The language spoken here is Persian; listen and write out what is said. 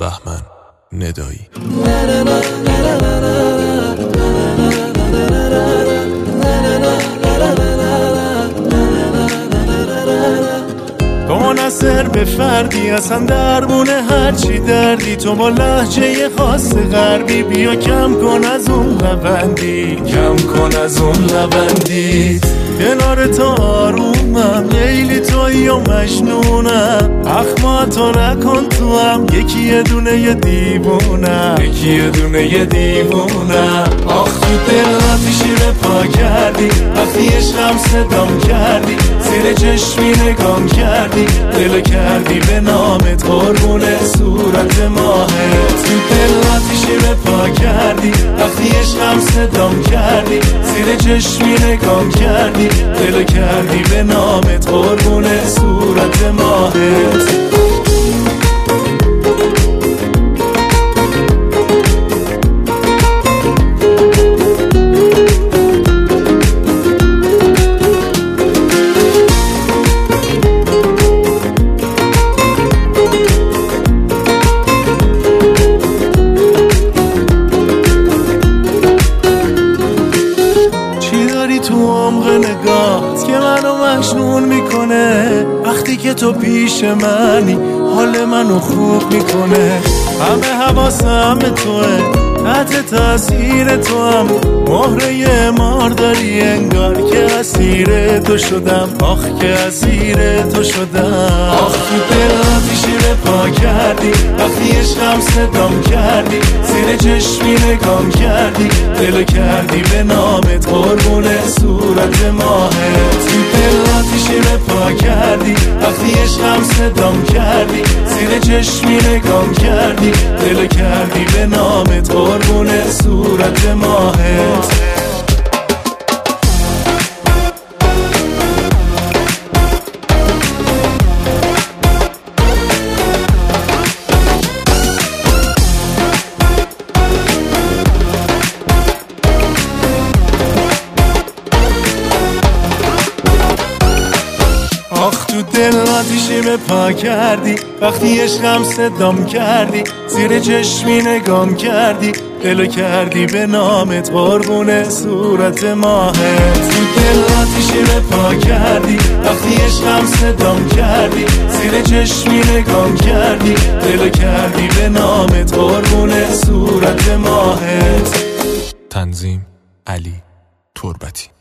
بهمن ندایی. تو منحصر به فردی اصلا درمونه هرچی دردی، تو با لهجه خاص غربی بیا کم کن از اون لبندی، کم کن از اون لبندی. کنار تو آرومم لیلی تویی و مجنونم، اخماتو نکن تو هم یکی یه دونه یه دیوونم، یکی یه دونه یه دیوونم. آخ تو دلم شیره پا کردی وقتی عشقم صدام کردی، زیر چشمی نگام کردی دلو کردی به نامت قربونه صورت ماهت. تو دلم شیره پا کردی وقتی عشقم صدام کردی، زیر چشمی نگام کردی دلو کردی به نامت قربونه صورت ماهت. تو عمق نگاهت که منو مجنون میکنه، وقتی که تو پیش منی حال منو خوب میکنه. همه حواسم به توه، تحت تاثیر تو هم مهره مار داری، انگار که اسیر تو شدم، آخ که اسیر تو شدم. آخ تو دلم شیره پا کردی وقتی عشقم صدام کردی، زیر چشمی نگام کردی دلو کردی به نامت قربونه صورت ماهت. تو دلم شیره پا کردی وقتی عشقم صدام کردی، زیر چشمی نگام کردی دلو کردی به نامت قربونه صورت ماهت. آخ تو دل آتیشی به پا کردی وقتی عشقم صدام کردی، زیر چشمی نگام کردی دلو کردی به نامت قربونه صورت ماهت. تو دل آتیشی به پا کردی وقتی عشقم صدام کردی، زیر چشمی نگام کردی دلو کردی به نامت قربونه صورت ماهت. تنظیم علی تربتی.